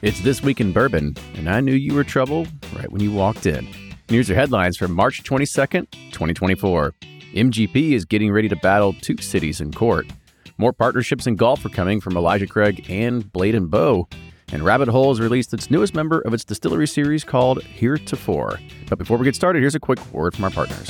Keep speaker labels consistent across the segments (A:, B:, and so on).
A: It's This Week in Bourbon, and I knew you were trouble right when you walked in. Here's your headlines for March 22nd, 2024. MGP is getting ready to battle two cities in court. More partnerships in golf are coming from Elijah Craig and Blade & Bow. And Rabbit Hole has released its newest member of its distillery series called Heretofore. But before we get started, here's a quick word from our partners.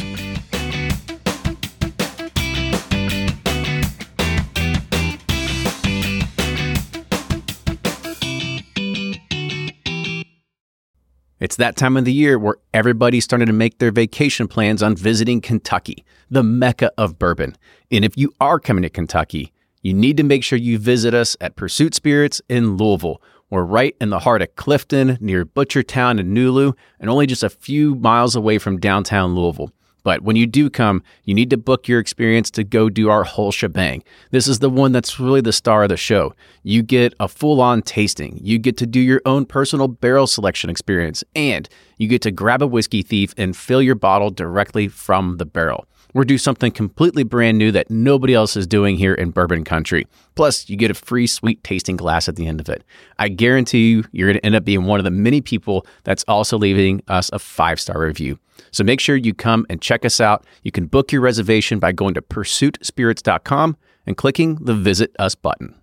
A: It's that time of the year where everybody's starting to make their vacation plans on visiting Kentucky, the mecca of bourbon. And if you are coming to Kentucky, you need to make sure you visit us at Pursuit Spirits in Louisville. We're right in the heart of Clifton, near Butchertown and Nulu, and only just a few miles away from downtown Louisville. But when you do come, you need to book your experience to go do our whole shebang. This is the one that's really the star of the show. You get a full-on tasting. You get to do your own personal barrel selection experience. And you get to grab a whiskey thief and fill your bottle directly from the barrel. We're doing something completely brand new that nobody else is doing here in bourbon country. Plus, you get a free sweet tasting glass at the end of it. I guarantee you're going to end up being one of the many people that's also leaving us a 5-star review. So make sure you come and check us out. You can book your reservation by going to pursuitspirits.com and clicking the Visit Us button.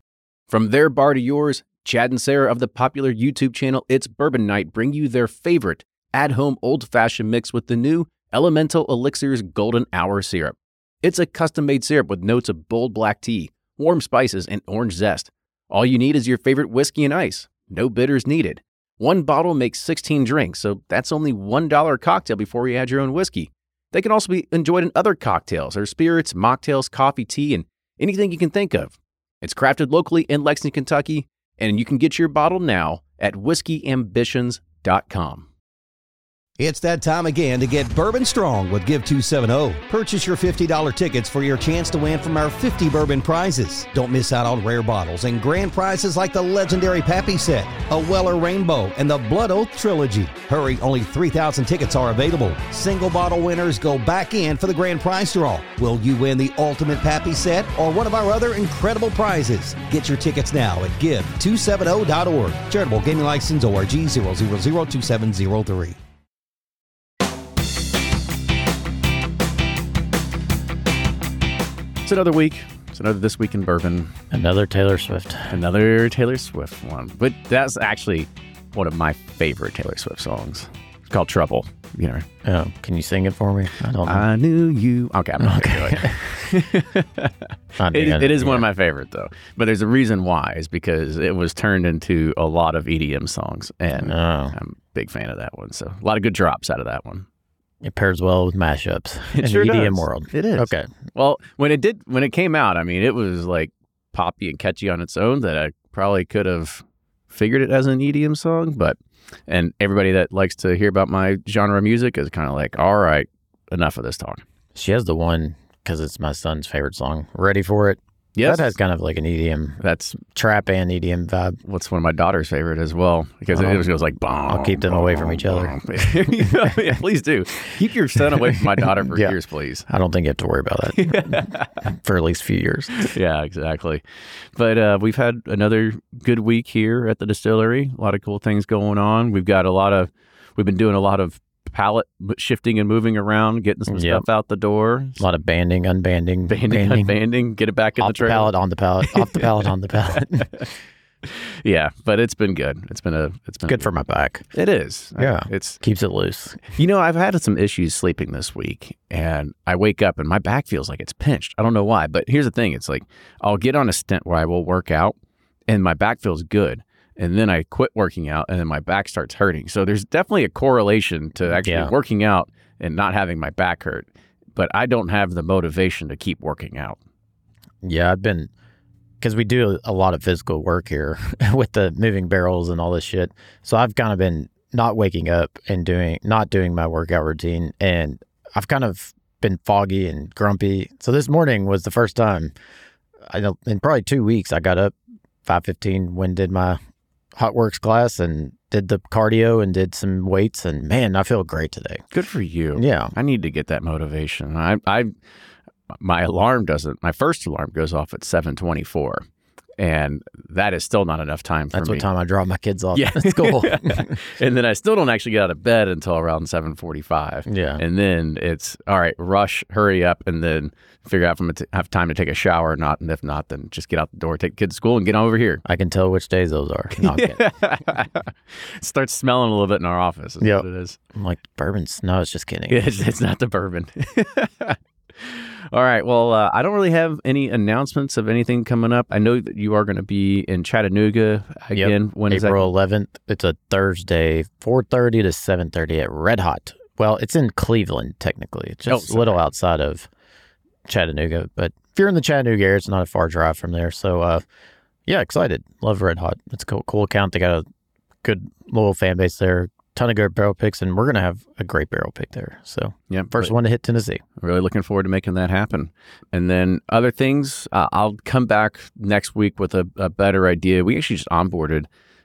A: From their bar to yours, Chad and Sarah of the popular YouTube channel It's Bourbon Night bring you their favorite at-home old-fashioned mix with the new Elemental Elixir's Golden Hour Syrup. It's a custom-made syrup with notes of bold black tea, warm spices, and orange zest. All you need is your favorite whiskey and ice. No bitters needed. One bottle makes 16 drinks, so that's only $1 a cocktail before you add your own whiskey. They can also be enjoyed in other cocktails or spirits, mocktails, coffee, tea, and anything you can think of. It's crafted locally in Lexington, Kentucky, and you can get your bottle now at whiskeyambitions.com.
B: It's that time again to get bourbon strong with Give 270. Purchase your $50 tickets for your chance to win from our 50 bourbon prizes. Don't miss out on rare bottles and grand prizes like the legendary Pappy set, a Weller Rainbow, and the Blood Oath Trilogy. Hurry, only 3,000 tickets are available. Single bottle winners go back in for the grand prize draw. Will you win the ultimate Pappy set or one of our other incredible prizes? Get your tickets now at give270.org. Charitable Gaming License ORG 0002703.
A: It's another week. It's another This Week in Bourbon.
C: Another Taylor Swift.
A: Another Taylor Swift one. But that's actually one of my favorite Taylor Swift songs. It's called Trouble. You know.
C: Oh, can you sing it for me? I don't know.
A: I knew you. Okay, I'm not going to do it. It is one of my favorite, though. But there's a reason why. Is because it was turned into a lot of EDM songs. And I'm a big fan of that one. So a lot of good drops out of that one.
C: It pairs well with mashups
A: in
C: the
A: sure
C: EDM
A: does.
C: world.
A: It is.
C: Okay.
A: Well, when it came out, I mean, it was like poppy and catchy on its own that I probably could have figured it as an EDM song, and everybody that likes to hear about my genre of music is kind of like, all right, enough of this talk.
C: She has the one, because it's my son's favorite song, Ready for It.
A: Yes.
C: That has kind of like an EDM,
A: that's
C: trap and EDM vibe.
A: What's one of my daughter's favorite as well, because it goes like, bom.
C: I'll keep them away from each other.
A: Yeah, please do. Keep your son away from my daughter for years, please.
C: I don't think you have to worry about that for at least a few years.
A: Yeah, exactly. But we've had another good week here at the distillery. A lot of cool things going on. We've been doing a lot of palette shifting and moving around, getting some stuff out the door.
C: A lot of banding, unbanding,
A: unbanding, get it back in the trailer.
C: Pallet, on the pallet, off the pallet, on the pallet.
A: Yeah, but it's been good. It's been
C: good for my back.
A: It is.
C: Yeah,
A: it
C: keeps it loose.
A: You know, I've had some issues sleeping this week, and I wake up and my back feels like it's pinched. I don't know why, but here's the thing: it's like I'll get on a stint where I will work out, and my back feels good. And then I quit working out, and then my back starts hurting. So there's definitely a correlation to actually working out and not having my back hurt. But I don't have the motivation to keep working out.
C: Yeah, because we do a lot of physical work here with the moving barrels and all this shit. So I've kind of been not waking up and not doing my workout routine. And I've kind of been foggy and grumpy. So this morning was the first time, in probably 2 weeks, I got up 5:15 when did my Hot Works class and did the cardio and did some weights, and man, I feel great today.
A: Good for you.
C: Yeah.
A: I need to get that motivation. My first alarm goes off at 7:24, And that is still not enough time for me.
C: That's what time I drop my kids off
A: Yeah.
C: at school.
A: And then I still don't actually get out of bed until around 7:45.
C: Yeah.
A: And then it's, all right, rush, hurry up, and then figure out if I'm going to have time to take a shower or not. And if not, then just get out the door, take kids to school, and get on over here.
C: I can tell which days those are. No, I'm kidding.
A: Starts smelling a little bit in our office is
C: Yep.
A: what it is.
C: I'm like, bourbon's, no, it's just kidding.
A: It's not the bourbon. All right. Well, I don't really have any announcements of anything coming up. I know that you are going to be in Chattanooga again.
C: Yep.
A: When is that?
C: April 11th. It's a Thursday, 4:30 to 7:30 at Red Hot. Well, it's in Cleveland, technically. It's just a little outside of Chattanooga. But if you're in the Chattanooga area, it's not a far drive from there. So, yeah, excited. Love Red Hot. It's a cool account. They got a good, loyal fan base there. Ton of good barrel picks, and we're going to have a great barrel pick there. So,
A: Yeah,
C: first one to hit Tennessee.
A: Really looking forward to making that happen. And then other things, I'll come back next week with a better idea. We actually just onboarded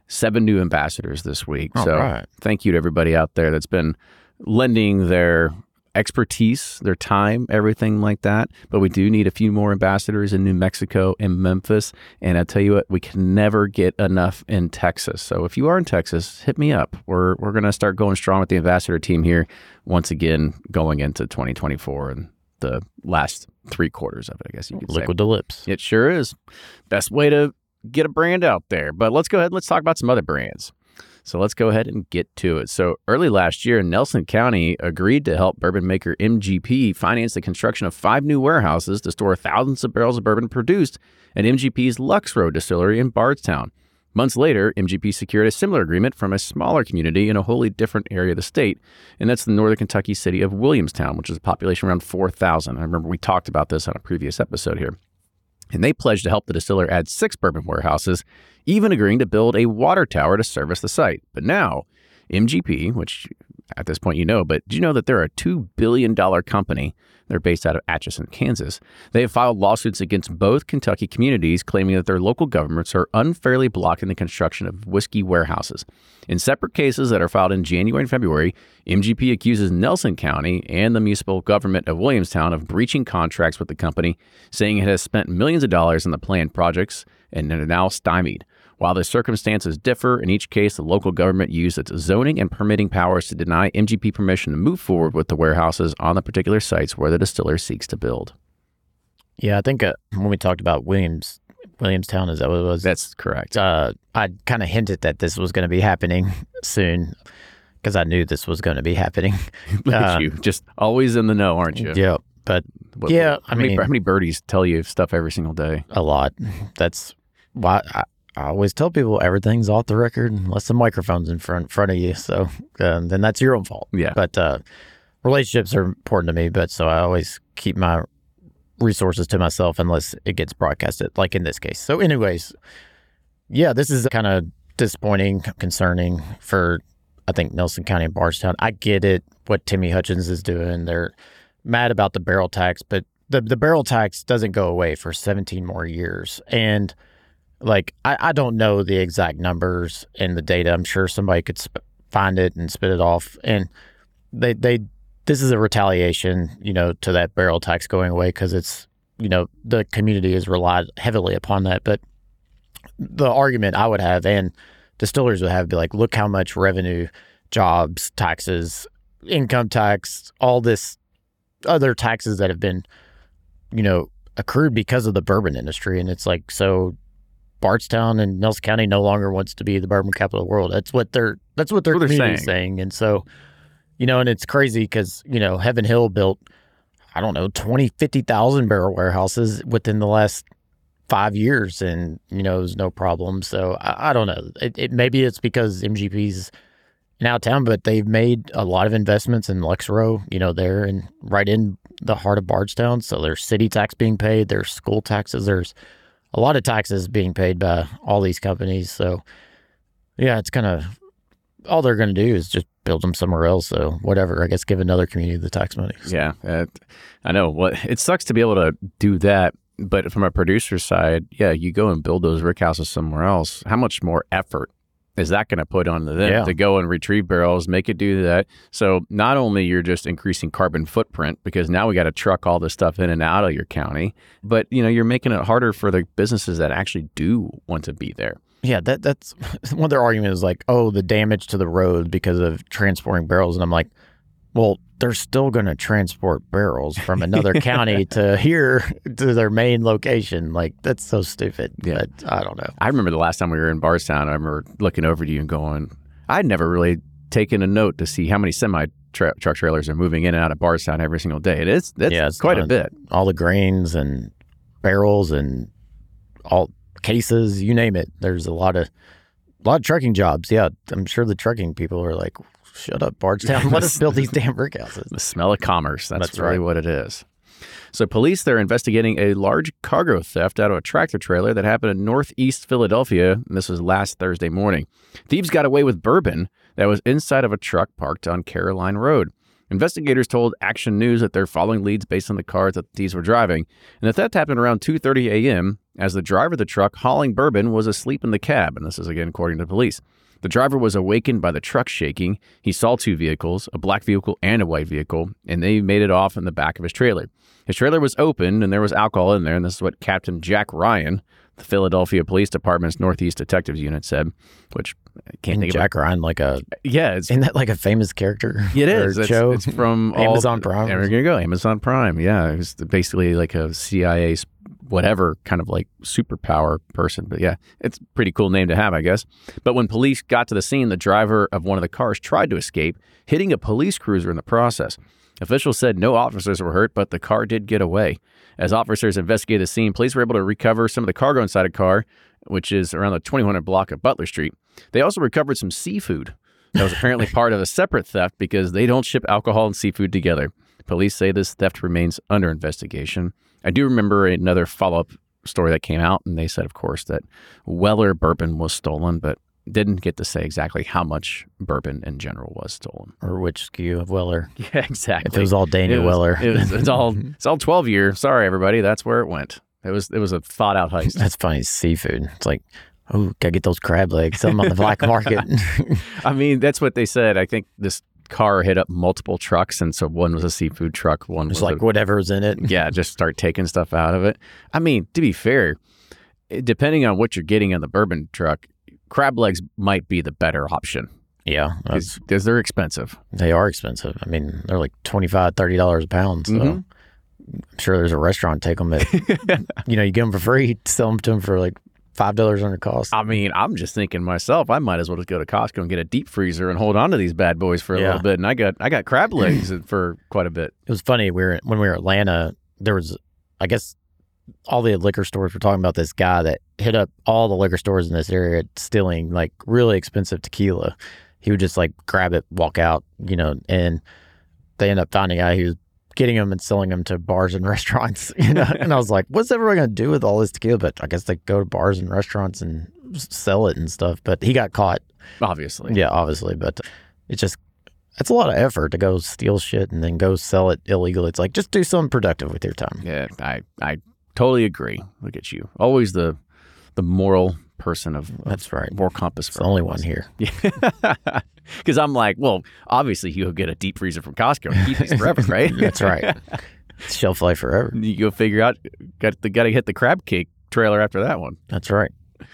A: 7 new ambassadors this week.
C: All
A: so
C: right.
A: Thank you to everybody out there that's been lending their expertise, their time, everything like that. But we do need a few more ambassadors in New Mexico and Memphis. And I tell you what, we can never get enough in Texas. So if you are in Texas, hit me up. We're going to start going strong with the ambassador team here once again going into 2024 and the last 3 quarters of it, I guess you could say.
C: Liquid to lips.
A: It sure is. Best way to get a brand out there. But let's go ahead and let's talk about some other brands. So let's go ahead and get to it. So early last year, Nelson County agreed to help bourbon maker MGP finance the construction of 5 new warehouses to store thousands of barrels of bourbon produced at MGP's Lux Row distillery in Bardstown. Months later, MGP secured a similar agreement from a smaller community in a wholly different area of the state, and that's the northern Kentucky city of Williamstown, which is a population around 4,000. I remember we talked about this on a previous episode here. And they pledged to help the distiller add 6 bourbon warehouses, even agreeing to build a water tower to service the site. But now, MGP, which at this point you know, but do you know that they're a $2 billion company? They're based out of Atchison, Kansas. They have filed lawsuits against both Kentucky communities, claiming that their local governments are unfairly blocking the construction of whiskey warehouses. In separate cases that are filed in January and February, MGP accuses Nelson County and the municipal government of Williamstown of breaching contracts with the company, saying it has spent millions of dollars on the planned projects and are now stymied. While the circumstances differ, in each case, the local government used its zoning and permitting powers to deny MGP permission to move forward with the warehouses on the particular sites where the distiller seeks to build.
C: Yeah, I think when we talked about Williamstown, is that what it was?
A: That's correct.
C: I kind of hinted that this was going to be happening soon because I knew this was going to be happening.
A: Look at you, just always in the know, aren't you?
C: Yeah, but
A: how many birdies tell you stuff every single day?
C: A lot. That's why I always tell people everything's off the record unless the microphone's in front of you. So then that's your own fault.
A: Yeah.
C: But relationships are important to me. But so I always keep my resources to myself unless it gets broadcasted, like in this case. So anyways, yeah, this is kind of disappointing, concerning for, I think, Nelson County and Bardstown. I get it, what Timmy Hutchins is doing. They're mad about the barrel tax, but the barrel tax doesn't go away for 17 more years. And like, I don't know the exact numbers and the data. I'm sure somebody could find it and spit it off. And this is a retaliation, to that barrel tax going away because it's, the community has relied heavily upon that. But the argument I would have and distillers would have be like, look how much revenue, jobs, taxes, income tax, all this other taxes that have been, accrued because of the bourbon industry. And it's like, so Bardstown and Nelson County no longer wants to be the bourbon capital of the world. That's what their community is saying. And so, and it's crazy because, Heaven Hill built, 50,000 barrel warehouses within the last 5 years and, it was no problem. So I don't know. Maybe it's because MGP's out of town, but they've made a lot of investments in Lux Row, there and right in the heart of Bardstown. So there's city tax being paid, there's school taxes, there's a lot of taxes being paid by all these companies. So, yeah, it's kind of all they're going to do is just build them somewhere else. So, whatever, I guess give another community the tax money. So.
A: Yeah, I know. It sucks to be able to do that. But from a producer's side, yeah, you go and build those rick houses somewhere else. How much more effort is that going to put on them to go and retrieve barrels, make it do that? So not only you're just increasing carbon footprint because now we got to truck all this stuff in and out of your county, but you're making it harder for the businesses that actually do want to be there.
C: Yeah, that's one of their arguments is like, oh, the damage to the road because of transporting barrels. And I'm like, well, they're still going to transport barrels from another county to here to their main location. Like, that's so stupid. Yeah. But I don't know.
A: I remember the last time we were in Bardstown, I remember looking over to you and going, I'd never really taken a note to see how many truck trailers are moving in and out of Bardstown every single day. It's quite a bit.
C: All the grains and barrels and all cases, you name it. There's a lot of trucking jobs. Yeah, I'm sure the trucking people are like, shut up, Bardstown. Let us build these damn brick houses.
A: The smell of commerce. That's really what it is. So police, they're investigating a large cargo theft out of a tractor trailer that happened in northeast Philadelphia. And this was last Thursday morning. Thieves got away with bourbon that was inside of a truck parked on Caroline Road. Investigators told Action News that they're following leads based on the cars that the thieves were driving. And the theft happened around 2:30 a.m. as the driver of the truck hauling bourbon was asleep in the cab. And this is again according to police. The driver was awakened by the truck shaking. He saw two vehicles, a black vehicle and a white vehicle, and they made it off in the back of his trailer. His trailer was open, and there was alcohol in there, and this is what Captain Jack Ryan, the Philadelphia Police Department's Northeast Detectives Unit, said, which I can't think of.
C: Jack Ryan, isn't that like a famous character?
A: It is.
C: Show?
A: It's from
C: Amazon Prime.
A: There you go, Amazon Prime. Yeah, it's basically like a CIA whatever kind of like superpower person. But yeah, it's a pretty cool name to have, I guess. But when police got to the scene, the driver of one of the cars tried to escape, hitting a police cruiser in the process. Officials said no officers were hurt, but the car did get away. As officers investigated the scene, police were able to recover some of the cargo inside a car, which is around the 2100 block of Butler Street. They also recovered some seafood that was apparently part of a separate theft because they don't ship alcohol and seafood together. Police say this theft remains under investigation. I do remember another follow-up story that came out, and they said, of course, that Weller bourbon was stolen, but didn't get to say exactly how much bourbon in general was stolen.
C: Or which SKU of Weller.
A: Yeah, exactly.
C: If it was all Daniel Weller.
A: It's all 12-year. Sorry, everybody. That's where it went. It was a thought-out heist.
C: That's funny. Seafood. It's like, oh, gotta get those crab legs. Sell them on the black market.
A: I mean, that's what they said. I think this car hit up multiple trucks, and so one was a seafood truck, one was
C: like whatever's in it.
A: Yeah, just start taking stuff out of it. I mean, to be fair, depending on what you're getting on the bourbon truck, crab legs might be the better option.
C: Yeah,
A: because they're expensive.
C: They are expensive. I mean, they're like $25, $30 a pound. So I'm sure there's a restaurant take them at, you get them for free, sell them to them for like $5 under cost.
A: I mean, I'm just thinking myself, I might as well just go to Costco and get a deep freezer and hold on to these bad boys for a little bit. And I got crab legs for quite a bit.
C: It was funny. When we were in Atlanta, there was, I guess, all the liquor stores were talking about this guy that hit up all the liquor stores in this area stealing like really expensive tequila. He would just like grab it, walk out, and they end up finding out he was getting them and selling them to bars and restaurants, And I was like, what's everyone going to do with all this tequila? But I guess they go to bars and restaurants and sell it and stuff. But he got caught.
A: Obviously.
C: Yeah, obviously. But it's a lot of effort to go steal shit and then go sell it illegally. It's like, just do something productive with your time.
A: Yeah, I totally agree. Look at you. Always the moral person of
C: that's right.
A: Moral compass.
C: It's the only one here.
A: Yeah. Because I'm like, well, obviously you'll get a deep freezer from Costco and keep these forever, right?
C: That's right. Shelf life forever.
A: You'll figure out, got to hit the crab cake trailer after that one.
C: That's right.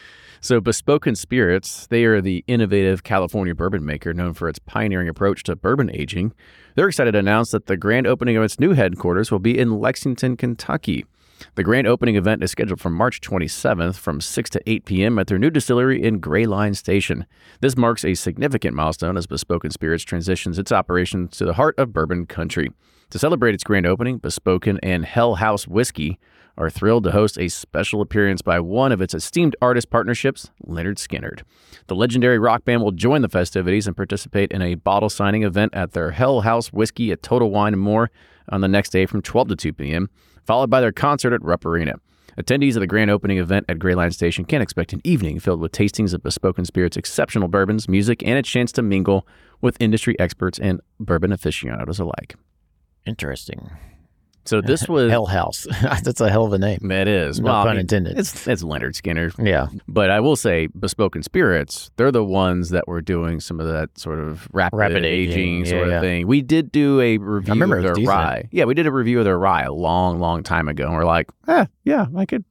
A: So Bespoken Spirits, they are the innovative California bourbon maker known for its pioneering approach to bourbon aging. They're excited to announce that the grand opening of its new headquarters will be in Lexington, Kentucky. The grand opening event is scheduled for March 27th from 6 to 8 p.m. at their new distillery in Gray Line Station. This marks a significant milestone as Bespoken Spirits transitions its operations to the heart of bourbon country. To celebrate its grand opening, Bespoken and Hell House Whiskey are thrilled to host a special appearance by one of its esteemed artist partnerships, Lynyrd Skynyrd. The legendary rock band will join the festivities and participate in a bottle signing event at their Hell House Whiskey at Total Wine & More on the next day from 12 to 2 p.m., followed by their concert at Rupp Arena. Attendees of the grand opening event at Gray Line Station can expect an evening filled with tastings of Bespoken Spirits' exceptional bourbons, music, and a chance to mingle with industry experts and bourbon aficionados alike.
C: Interesting.
A: So this was
C: Hell House. That's a hell of a name.
A: It is.
C: No pun intended.
A: It's Leonard Skinner.
C: Yeah.
A: But I will say, Bespoken Spirits, they're the ones that were doing some of that sort of rapid aging sort of thing. We did do a review of their rye. Yeah, we did a review of their rye a long time ago. And we're like, yeah,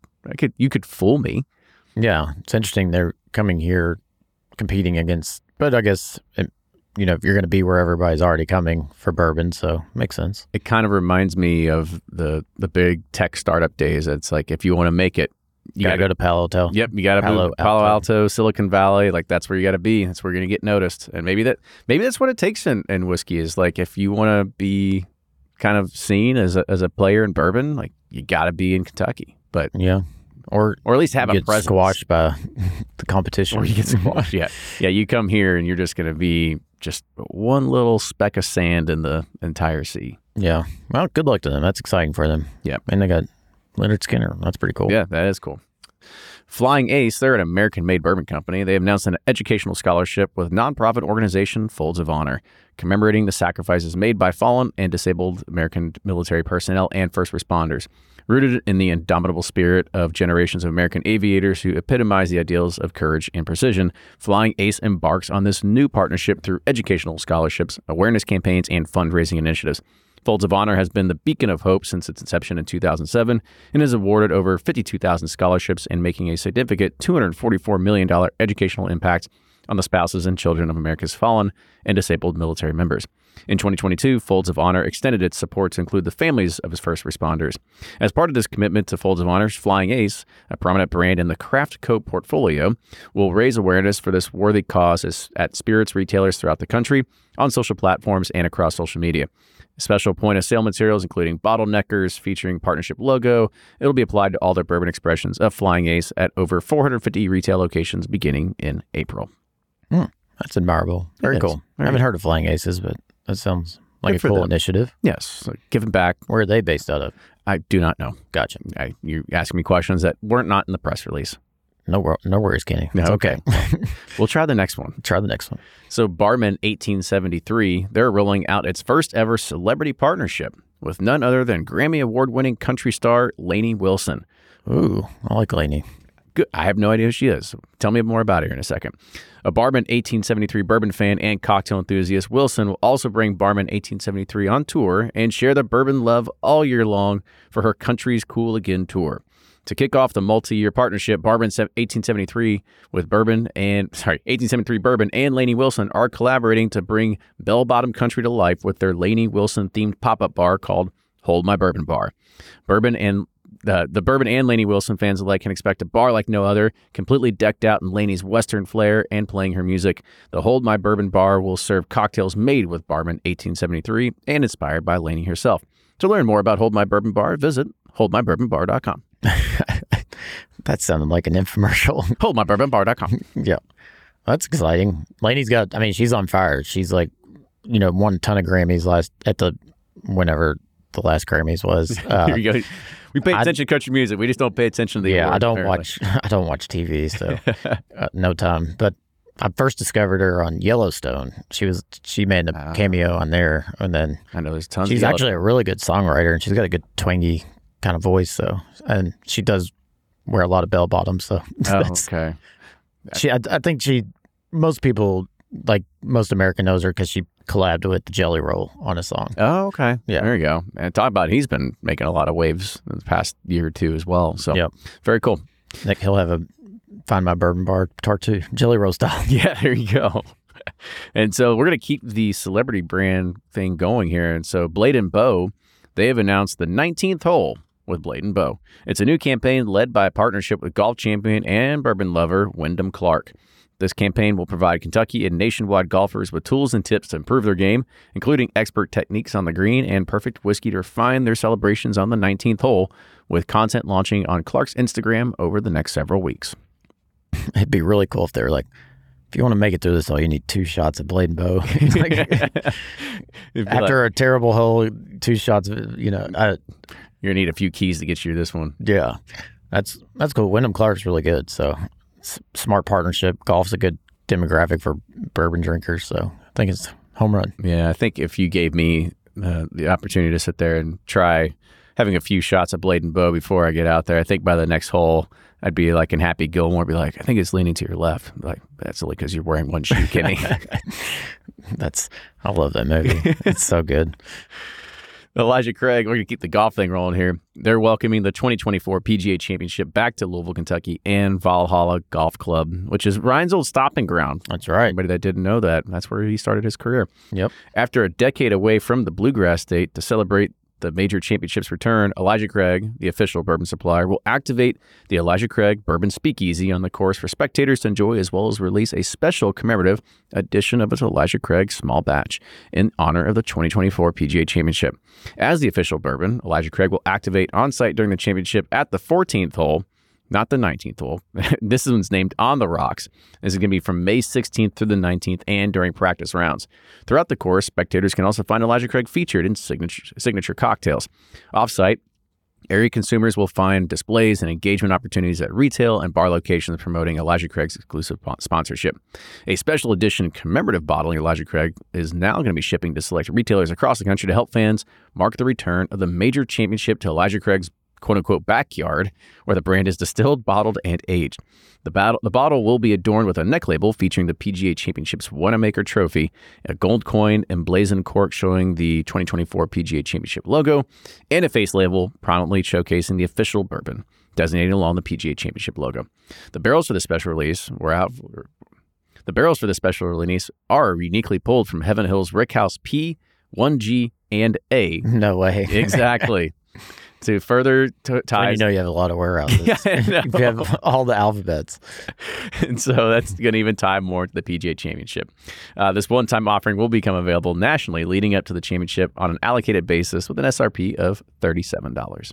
A: you could fool me.
C: Yeah. It's interesting. They're coming here competing against, but I guess, you know, you're going to be where everybody's already coming for bourbon, so makes sense.
A: It kind of reminds me of the big tech startup days. It's like, if you want to make it, you got to
C: go to Palo Alto.
A: Yep, you got to Palo Alto, Silicon Valley. Like, that's where you got to be. That's where you're going to get noticed. And maybe that's what it takes in whiskey is, like, if you want to be kind of seen as a player in bourbon, like, you got to be in Kentucky. But
C: yeah. Or
A: at least have a presence.
C: Squashed by the competition.
A: Or you get squashed, yeah. Yeah, you come here and you're just going to be just one little speck of sand in the entire sea.
C: Yeah. Well, good luck to them. That's exciting for them.
A: Yeah.
C: And they got Leonard Skinner. That's pretty cool.
A: Yeah, that is cool. Flying Ace, they're an American-made bourbon company. They have announced an educational scholarship with nonprofit organization Folds of Honor, commemorating the sacrifices made by fallen and disabled American military personnel and first responders. Rooted in the indomitable spirit of generations of American aviators who epitomize the ideals of courage and precision, Flying Ace embarks on this new partnership through educational scholarships, awareness campaigns, and fundraising initiatives. Folds of Honor has been the beacon of hope since its inception in 2007 and has awarded over 52,000 scholarships and making a significant $244 million educational impact on the spouses and children of America's fallen and disabled military members. In 2022, Folds of Honor extended its support to include the families of its first responders. As part of this commitment to Folds of Honor's Flying Ace, a prominent brand in the Craft Co portfolio, will raise awareness for this worthy cause at spirits retailers throughout the country, on social platforms, and across social media. Special point-of-sale materials, including bottleneckers featuring partnership logo. It'll be applied to all their bourbon expressions of Flying Ace at over 450 retail locations beginning in April.
C: That's admirable. Very cool. I haven't heard of Flying Aces, but that sounds like a cool initiative.
A: Yes. So giving back.
C: Where are they based out of?
A: I do not know.
C: Gotcha.
A: You're asking me questions that weren't not in the press release.
C: No worries, Kenny.
A: No, okay. We'll try the next one.
C: Try the next one.
A: So Barman 1873, they're rolling out its first ever celebrity partnership with none other than Grammy Award-winning country star Lainey Wilson.
C: Ooh, I like Lainey.
A: Good. I have no idea who she is. Tell me more about her in a second. A Barman 1873 bourbon fan and cocktail enthusiast, Wilson will also bring Barman 1873 on tour and share the bourbon love all year long for her Country's Cool Again tour. To kick off the multi-year partnership, Barman 1873 Bourbon and Lainey Wilson are collaborating to bring bell-bottom country to life with their Lainey Wilson-themed pop-up bar called Hold My Bourbon Bar. The Bourbon and Lainey Wilson fans alike can expect a bar like no other, completely decked out in Lainey's Western flair and playing her music. The Hold My Bourbon Bar will serve cocktails made with Barman 1873 and inspired by Lainey herself. To learn more about Hold My Bourbon Bar, visit holdmybourbonbar.com.
C: That sounded like an infomercial.
A: holdmybourbonbar.com.
C: Yeah. That's exciting. Lainey's she's on fire. She's like, won a ton of Grammys whenever the last Grammys was.
A: Here you go. We pay attention to country music. We just don't pay attention to the awards,
C: I don't watch TV, so no time. But I first discovered her on Yellowstone. She made a cameo on there, and then
A: I know there's tons.
C: She's actually a really good songwriter, and she's got a good twangy kind of voice. So, and she does wear a lot of bell bottoms. So,
A: okay.
C: I think most people, like most American, knows her because she collabed with the Jelly Roll on a song.
A: Oh, okay.
C: Yeah.
A: There you go. And talk about he's been making a lot of waves in the past year or two as well. So, very cool.
C: Nick, he'll have a Find My Bourbon Bar tattoo, Jelly Roll style.
A: Yeah, there you go. And so we're going to keep the celebrity brand thing going here. And so Blade & Bow, they have announced the 19th hole with Blade & Bow. It's a new campaign led by a partnership with golf champion and bourbon lover Wyndham Clark. This campaign will provide Kentucky and nationwide golfers with tools and tips to improve their game, including expert techniques on the green and perfect whiskey to refine their celebrations on the 19th hole, with content launching on Clark's Instagram over the next several weeks.
C: It'd be really cool if they were like, if you want to make it through this hole, you need 2 shots of Blade & Bow. After a terrible hole, 2 shots of, you're going
A: to need a few keys to get you this one.
C: Yeah. That's cool. Wyndham Clark's really good, so smart partnership. Golf's a good demographic for bourbon drinkers, so I think it's home run.
A: Yeah, I think if you gave me the opportunity to sit there and try having a few shots of Blade and Bow before I get out there. I think by the next hole, I'd be like in Happy Gilmore, be like, I think it's leaning to your left. Like, that's only because you're wearing one shoe, Kenny.
C: I love that movie. It's so good.
A: Elijah Craig, we're going to keep the golf thing rolling here. They're welcoming the 2024 PGA Championship back to Louisville, Kentucky, and Valhalla Golf Club, which is Ryan's old stomping ground.
C: That's right.
A: Anybody that didn't know that, that's where he started his career.
C: Yep.
A: After a decade away from the Bluegrass State to celebrate the major championship's return, Elijah Craig, the official bourbon supplier, will activate the Elijah Craig Bourbon Speakeasy on the course for spectators to enjoy, as well as release a special commemorative edition of its Elijah Craig small batch in honor of the 2024 PGA Championship. As the official bourbon, Elijah Craig will activate on site during the championship at the 14th hole, not the 19th hole. This one's named On the Rocks. This is going to be from May 16th through the 19th and during practice rounds. Throughout the course, spectators can also find Elijah Craig featured in signature cocktails. Off-site, area consumers will find displays and engagement opportunities at retail and bar locations promoting Elijah Craig's exclusive sponsorship. A special edition commemorative bottle of Elijah Craig is now going to be shipping to select retailers across the country to help fans mark the return of the major championship to Elijah Craig's quote-unquote backyard, where the brand is distilled, bottled, and aged. The bottle will be adorned with a neck label featuring the PGA Championship's Wanamaker trophy, a gold coin emblazoned cork showing the 2024 PGA Championship logo, and a face label prominently showcasing the official bourbon, designated along the PGA Championship logo. The barrels for the special release are uniquely pulled from Heaven Hill's Rickhouse P, 1G, and A.
C: No way.
A: Exactly. To further ties.
C: You have a lot of warehouses.
A: Yeah,
C: you have all the alphabets.
A: And so that's going to even tie more to the PGA Championship. This one-time offering will become available nationally leading up to the championship on an allocated basis with an SRP of $37.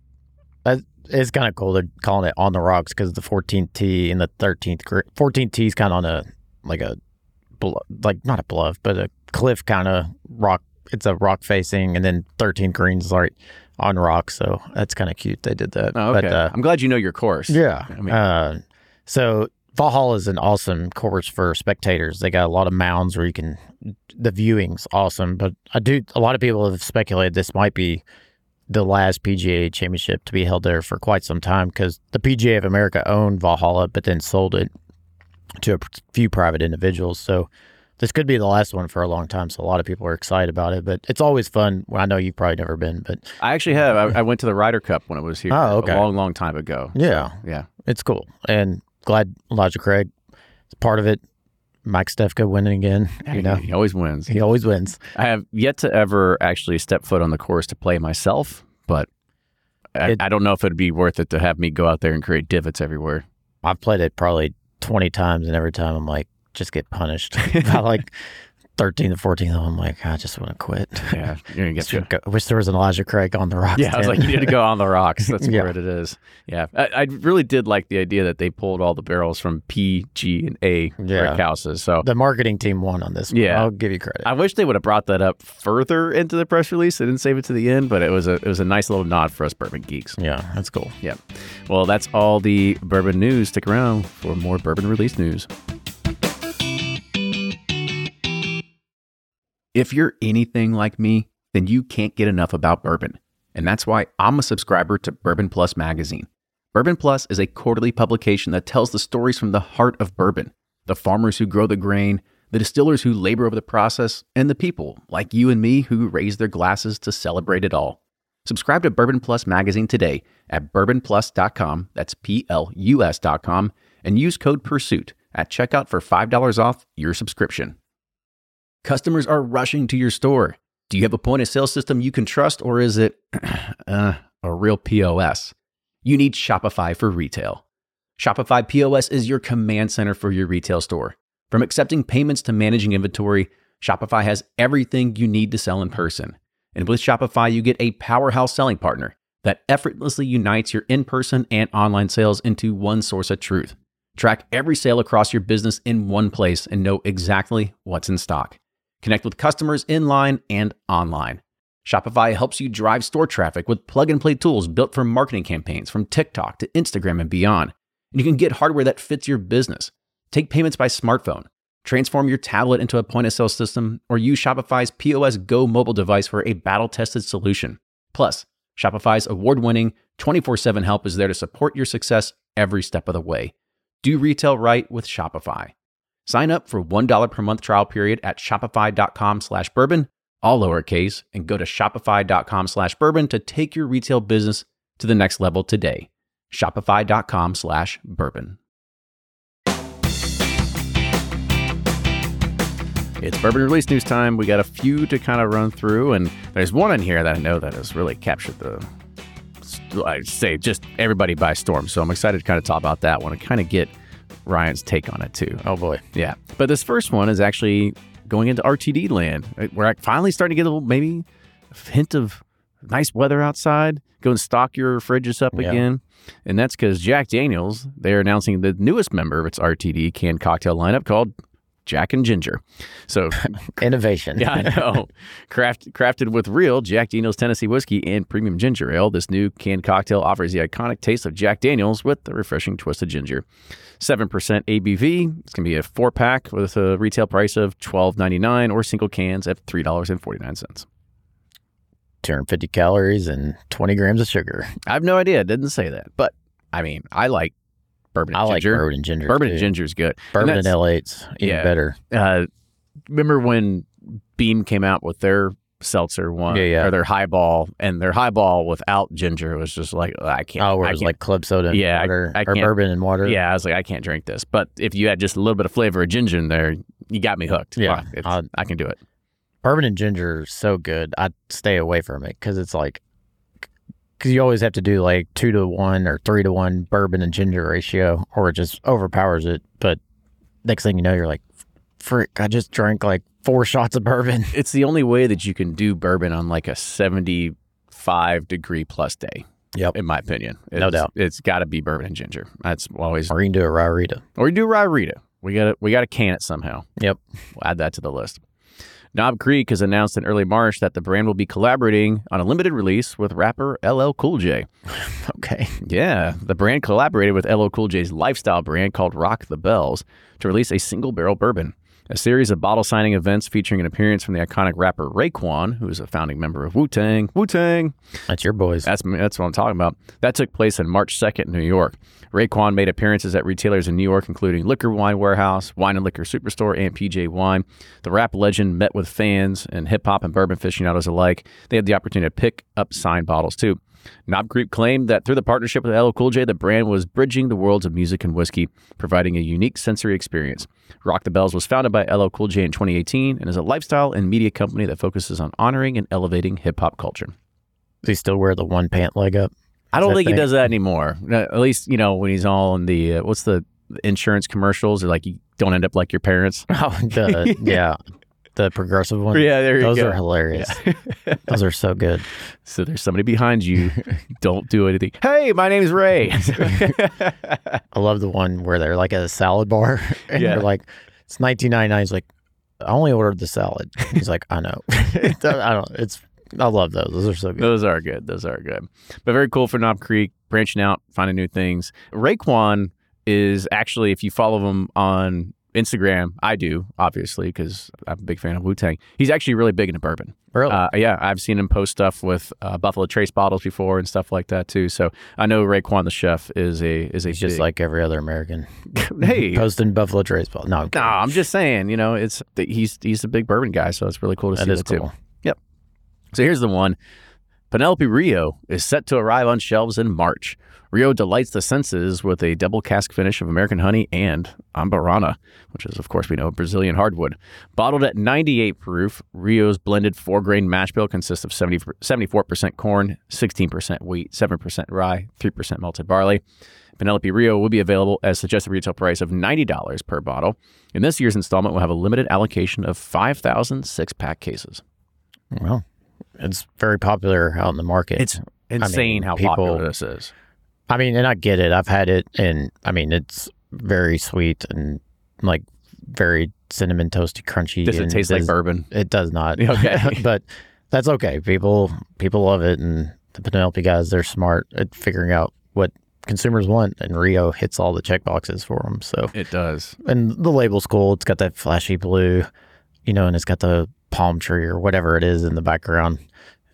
C: It's kind of cool. They're calling it On the Rocks because the 14th tee and the 14th tee is kind of on not a bluff, but a cliff kind of rock. It's a rock facing, and then 13 greens right on rocks, so that's kind of cute they did that.
A: Oh, okay. But, I'm glad you know your course.
C: Yeah. So Valhalla is an awesome course for spectators. They got a lot of mounds where the viewing's awesome, but a lot of people have speculated this might be the last PGA Championship to be held there for quite some time because the PGA of America owned Valhalla, but then sold it to a few private individuals. So this could be the last one for a long time, so a lot of people are excited about it. But it's always fun. Well, I know you've probably never been, but
A: I actually have. I went to the Ryder Cup when it was here a long time ago.
C: Yeah,
A: so, yeah,
C: it's cool. And glad Elijah Craig is part of it. Mike Stefka winning again.
A: He always wins.
C: He always wins.
A: I have yet to ever actually step foot on the course to play myself, but I don't know if it'd be worth it to have me go out there and create divots everywhere.
C: I've played it probably 20 times, and every time I'm like, just get punished. About like 13 to 14, I'm like, I just want to quit.
A: Yeah, you're gonna get
C: I wish there was an Elijah Craig on the rocks.
A: Yeah, I was like, you need to go on the rocks. That's where it is. Yeah, I really did like the idea that they pulled all the barrels from P, G, and A brick houses. So
C: the marketing team won on this one. Yeah, I'll give you credit.
A: I wish they would have brought that up further into the press release. They didn't save it to the end, but it was a nice little nod for us bourbon geeks.
C: Yeah, that's cool.
A: Yeah. Well, that's all the bourbon news. Stick around for more bourbon release news. If you're anything like me, then you can't get enough about bourbon. And that's why I'm a subscriber to Bourbon Plus magazine. Bourbon Plus is a quarterly publication that tells the stories from the heart of bourbon, the farmers who grow the grain, the distillers who labor over the process, and the people like you and me who raise their glasses to celebrate it all. Subscribe to Bourbon Plus magazine today at bourbonplus.com, that's PLUS.com, and use code PURSUIT at checkout for $5 off your subscription. Customers are rushing to your store. Do you have a point of sale system you can trust, or is it a real POS? You need Shopify for retail. Shopify POS is your command center for your retail store. From accepting payments to managing inventory, Shopify has everything you need to sell in person. And with Shopify, you get a powerhouse selling partner that effortlessly unites your in-person and online sales into one source of truth. Track every sale across your business in one place and know exactly what's in stock. Connect with customers in line and online. Shopify helps you drive store traffic with plug-and-play tools built for marketing campaigns from TikTok to Instagram and beyond. And you can get hardware that fits your business. Take payments by smartphone. Transform your tablet into a point-of-sale system or use Shopify's POS Go mobile device for a battle-tested solution. Plus, Shopify's award-winning 24/7 help is there to support your success every step of the way. Do retail right with Shopify. Sign up for $1 per month trial period at shopify.com/bourbon, all lowercase, and go to shopify.com/bourbon to take your retail business to the next level today. Shopify.com/bourbon. It's bourbon release news time. We got a few to kind of run through, and there's one in here that I know that has really captured I'd say just everybody by storm. So I'm excited to kind of talk about that one and kind of get Ryan's take on it too.
C: Oh boy.
A: Yeah. But this first one is actually going into RTD land. We're finally starting to get a little, maybe a hint of nice weather outside. Go and stock your fridges up again. And that's because Jack Daniel's, they're announcing the newest member of its RTD canned cocktail lineup called Jack and Ginger. So
C: innovation.
A: Yeah, I know. Crafted with real Jack Daniel's Tennessee whiskey and premium ginger ale, this new canned cocktail offers the iconic taste of Jack Daniel's with the refreshing twist of ginger. 7% ABV. It's going to be a 4-pack with a retail price of $12.99 or single cans at $3.49.
C: 250 calories and 20 grams of sugar.
A: I have no idea. It didn't say that. But, I mean, I like bourbon and ginger.
C: I like bourbon and ginger.
A: Bourbon and ginger is good.
C: Bourbon and L8's even better.
A: Remember when Beam came out with their seltzer one or their highball, and their highball without ginger was just like, I can't.
C: Oh, where it was like club soda and water, or bourbon and water.
A: Yeah, I was like, I can't drink this. But if you had just a little bit of flavor of ginger in there, you got me hooked.
C: Yeah.
A: I can do it.
C: Bourbon and ginger is so good. I'd stay away from it because it's like, because you always have to do like 2-to-1 or 3-to-1 bourbon and ginger ratio, or it just overpowers it. But next thing you know, you're like, frick, I just drank like 4 shots of bourbon.
A: It's the only way that you can do bourbon on like a 75-degree plus day.
C: Yep.
A: In my opinion.
C: No doubt.
A: It's got to be bourbon and ginger. That's always.
C: Or you can do a rye Rita.
A: Or you do rye Rita. We got to can it somehow.
C: Yep.
A: We'll add that to the list. Knob Creek has announced in early March that the brand will be collaborating on a limited release with rapper LL Cool J.
C: Okay.
A: Yeah. The brand collaborated with LL Cool J's lifestyle brand called Rock the Bells to release a single barrel bourbon. A series of bottle signing events featuring an appearance from the iconic rapper Raekwon, who is a founding member of Wu-Tang. Wu-Tang!
C: That's your boys.
A: That's what I'm talking about. That took place on March 2nd in New York. Raekwon made appearances at retailers in New York, including Liquor Wine Warehouse, Wine and Liquor Superstore, and PJ Wine. The rap legend met with fans and hip-hop and bourbon aficionados alike. They had the opportunity to pick up signed bottles, too. Knob Creek claimed that through the partnership with LL Cool J, the brand was bridging the worlds of music and whiskey, providing a unique sensory experience. Rock the Bells was founded by LL Cool J in 2018 and is a lifestyle and media company that focuses on honoring and elevating hip-hop culture.
C: Does he still wear the one pant leg up?
A: I don't think he does that anymore. At least, when he's all in the, what's the insurance commercials, or like you don't end up like your parents.
C: Oh, yeah. The progressive one?
A: Yeah, there you go.
C: Those are hilarious. Yeah. Those are so good.
A: So there's somebody behind you. Don't do anything. Hey, my name's Ray.
C: I love the one where they're like at a salad bar and they're like, it's $19.99. He's like, I only ordered the salad. He's like, I know. I love those. Those are so good.
A: Those are good. But very cool for Knob Creek, branching out, finding new things. Raekwon is actually, if you follow him on Instagram, I do, obviously, because I'm a big fan of Wu-Tang. He's actually really big into bourbon.
C: Really?
A: Yeah, I've seen him post stuff with Buffalo Trace bottles before and stuff like that too. So I know Raekwon the chef is
C: He's just like every other American.
A: Hey,
C: posting Buffalo Trace bottles. No,
A: I'm just saying. He's a big bourbon guy, so it's really cool to see that
C: cool.
A: too. Yep. So here's the one. Penelope Rio is set to arrive on shelves in March. Rio delights the senses with a double cask finish of American honey and Ambarana, which is, of course, we know, Brazilian hardwood. Bottled at 98 proof, Rio's blended 4-grain mash bill consists of 74% corn, 16% wheat, 7% rye, 3% malted barley. Penelope Rio will be available at a suggested retail price of $90 per bottle. And this year's installment will have a limited allocation of 5,000 6-pack cases.
C: Well, it's very popular out in the market.
A: It's insane how popular this is.
C: I mean, and I get it. I've had it, and I mean, it's very sweet and like very cinnamon toasty, crunchy.
A: Does it taste like bourbon?
C: It does not.
A: Okay.
C: But that's okay. People love it, and the Penelope guys, they're smart at figuring out what consumers want, and Rio hits all the check boxes for them. So
A: it does.
C: And the label's cool. It's got that flashy blue, and it's got the palm tree or whatever it is in the background.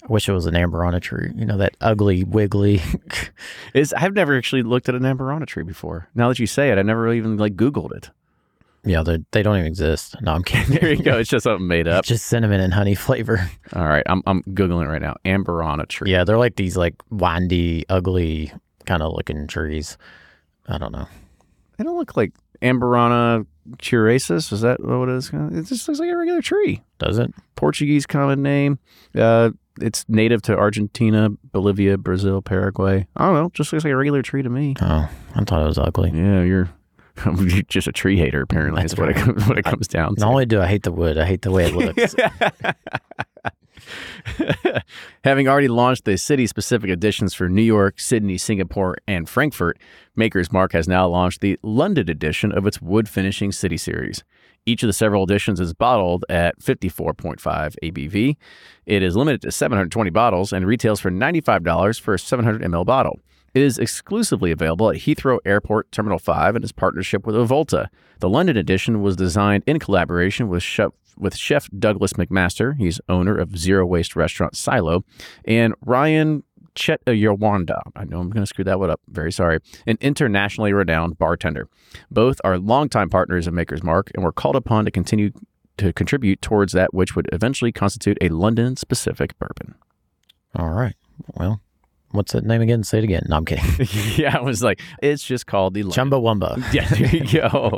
C: I wish it was an Amberana tree. You know, that ugly, wiggly.
A: I've never actually looked at an Amberana tree before. Now that you say it, I never even Googled it.
C: Yeah, they don't even exist. No, I'm kidding.
A: There you go. It's just something made up.
C: It's just cinnamon and honey flavor.
A: All right. I'm Googling it right now. Amberana tree.
C: Yeah, they're these windy, ugly kind of looking trees. I don't know.
A: They don't look like Amberana curaceus. Is that what it is? It just looks like a regular tree.
C: Does it?
A: Portuguese common name. It's native to Argentina, Bolivia, Brazil, Paraguay. I don't know. Just looks like a regular tree to me.
C: Oh, I thought it was ugly.
A: Yeah, you're just a tree hater, apparently. That's what it comes down to.
C: Not only do I hate the wood, I hate the way it looks.
A: Having already launched the city-specific editions for New York, Sydney, Singapore, and Frankfurt, Maker's Mark has now launched the London edition of its wood finishing city series. Each of the several editions is bottled at 54.5 ABV. It is limited to 720 bottles and retails for $95 for a 700 ml bottle. It is exclusively available at Heathrow Airport Terminal 5 in its partnership with Avolta. The London edition was designed in collaboration with Chef Douglas McMaster. He's owner of Zero Waste Restaurant Silo, and Ryan Chetayawanda. I know I'm going to screw that one up. Very sorry. An internationally renowned bartender. Both are longtime partners of Maker's Mark and were called upon to continue to contribute towards that which would eventually constitute a London-specific bourbon.
C: All right. Well, what's that name again? Say it again. No, I'm kidding.
A: Yeah, I was like, it's just called the
C: Chumbawamba.
A: Yeah, there you go.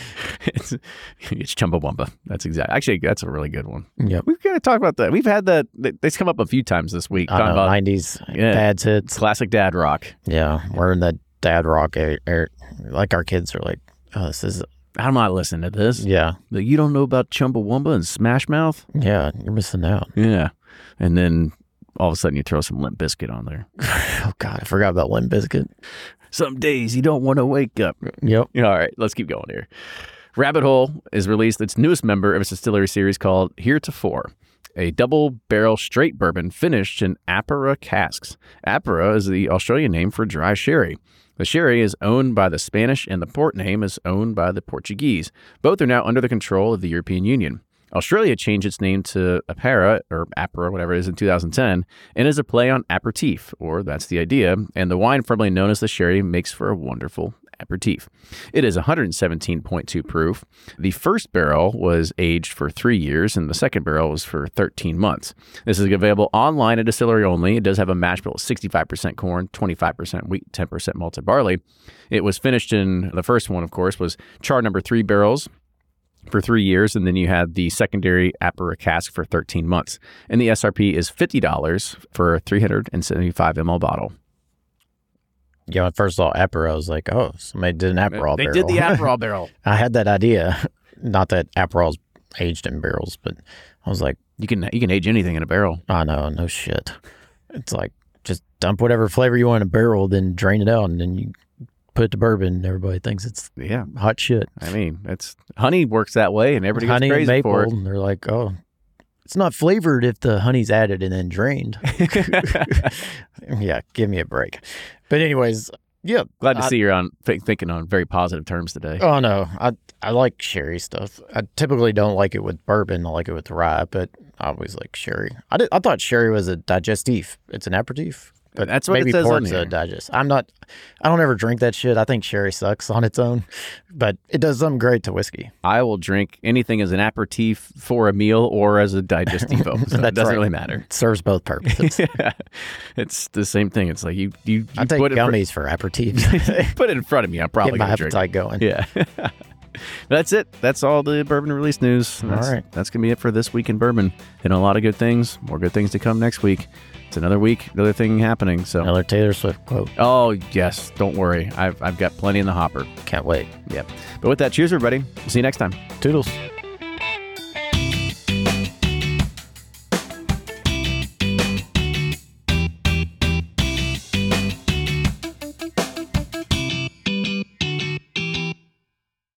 A: It's Chumbawamba. That's exactly. Actually, that's a really good one.
C: Yep.
A: We've got to talk about that. We've had that. It's come up a few times this week.
C: I know, 90s dad's hits.
A: Classic dad rock.
C: Yeah, we're in that dad rock era. Like our kids are like, oh, this is...
A: I'm not listening to this.
C: Yeah.
A: You don't know about Chumbawamba and Smash Mouth?
C: Yeah, you're missing out.
A: Yeah. And then all of a sudden you throw some Limp Bizkit on there.
C: Oh, God, I forgot about Limp Bizkit.
A: Some days you don't want to wake up.
C: Yep.
A: All right, let's keep going here. Rabbit Hole has released its newest member of its distillery series called Heretofore, a double-barrel straight bourbon finished in Apera casks. Apera is the Australian name for dry sherry. The sherry is owned by the Spanish and the port name is owned by the Portuguese. Both are now under the control of the European Union. Australia changed its name to Apera, or Apera, whatever it is, in 2010, and is a play on aperitif, or that's the idea, and the wine formerly known as the sherry makes for a wonderful aperitif. It is 117.2 proof. The first barrel was aged for 3 years, and the second barrel was for 13 months. This is available online at distillery only. It does have a mash bill of 65% corn, 25% wheat, 10% malted barley. It was finished in, the first one, of course, was char number 3 barrels for 3 years, and then you had the secondary Apera cask for 13 months. And the SRP is $50 for a 375 ml bottle.
C: Yeah, when I first saw Aperol, I was like, oh, somebody did an Aperol barrel.
A: They did the Aperol barrel.
C: I had that idea. Not that Aperol's aged in barrels, but I was like...
A: You can age anything in a barrel.
C: I know, no shit. It's like, just dump whatever flavor you want in a barrel, then drain it out, and then you put it to bourbon, and everybody thinks it's hot shit.
A: I mean, honey works that way, and everybody gets crazy
C: maple,
A: for it.
C: And they're like, oh... It's not flavored if the honey's added and then drained. Yeah, give me a break. But anyways, yeah.
A: Glad to see you're thinking on very positive terms today.
C: Oh, no. I like sherry stuff. I typically don't like it with bourbon. I like it with rye, but I always like sherry. I thought sherry was a digestif. It's an aperitif. But
A: that's what
C: maybe
A: it says on
C: port's
A: here.
C: a digest. I don't ever drink that shit. I think sherry sucks on its own, but it does something great to whiskey.
A: I will drink anything as an aperitif for a meal or as a digestivo. So it doesn't really matter.
C: It serves both purposes.
A: Yeah. It's the same thing. It's like you
C: I take
A: put
C: gummies for aperitifs.
A: put it in front of me. I'm probably
C: Get my
A: going to drink.
C: appetite going.
A: Yeah. That's it. That's all the bourbon release news.
C: All right.
A: That's going to be it for this week in bourbon. And a lot of good things. More good things to come next week. It's another week, another thing happening. So
C: Another Taylor Swift quote.
A: Oh, yes. Don't worry. I've got plenty in the hopper.
C: Can't wait.
A: Yep. But with that, cheers, everybody. We'll see you next time.
C: Toodles.